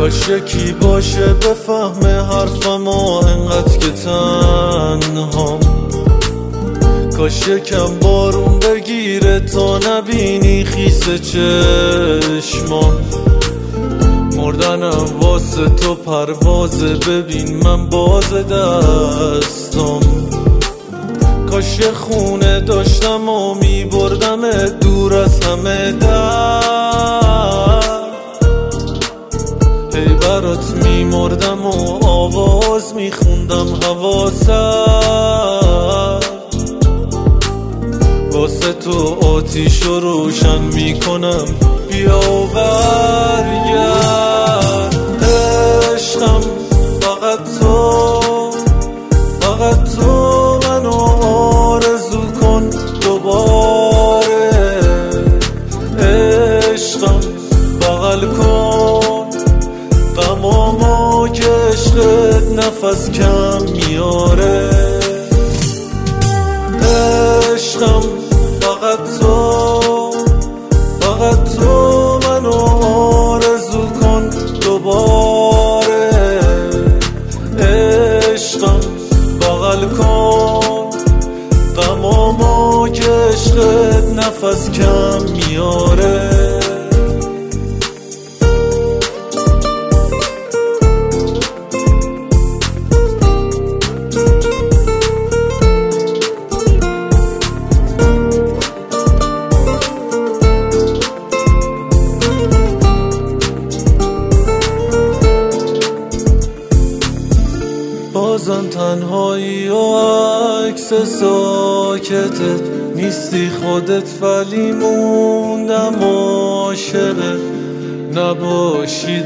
کاش یکی باشه بفهمه حرفم و انقدر که تنهام. کاش یکم بارون بگیره تا نبینی خیس چشمام. مردنم واسه تو پروازه، ببین من باز دستم. کاش یه خونه داشتم و میبردم دور از همه در. هی برات میمردم و آواز میخوندم هوا سرد. واسه تو آتیش رو روشن میکنم، بیا و برگرد. عشقم فقط تو، فقط تو منو آرزو کن دوباره. عشقم بغل کن غمامو که عشقت نفس کم میاره. عشقم فقط تو، فقط تو منو آرزو کن دوباره. عشقم بغل کن غمامو که عشقت نفس کم میاره. بازم تنهایی و عکس ساکتت نیستی خودت، ولی موندم عاشقت. نباشی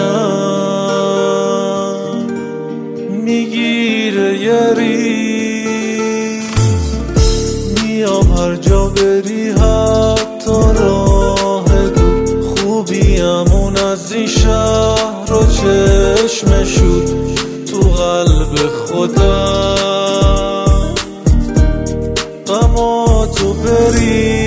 دلم میگیره یه ریز. میام هر جا بری حتی راه دور. خوبیمون از این شهر رو چشم شد تو قلب خودم. غما تو بری.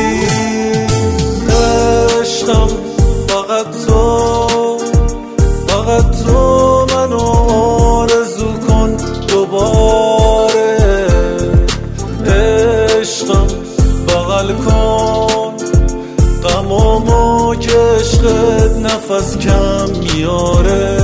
عشقم فقط تو، فقط تو منو آرزو کن دوباره. عشقم بغل کن غمامو که عشقت نفس کم میاره.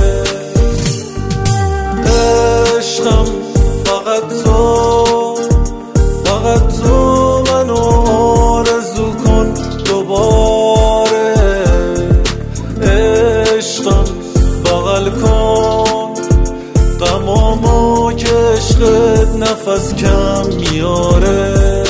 عشقم فقط تو، فقط تو منو آرزو کن دوباره. عشقم بغل کن غمامو که عشقت نفس کم میاره.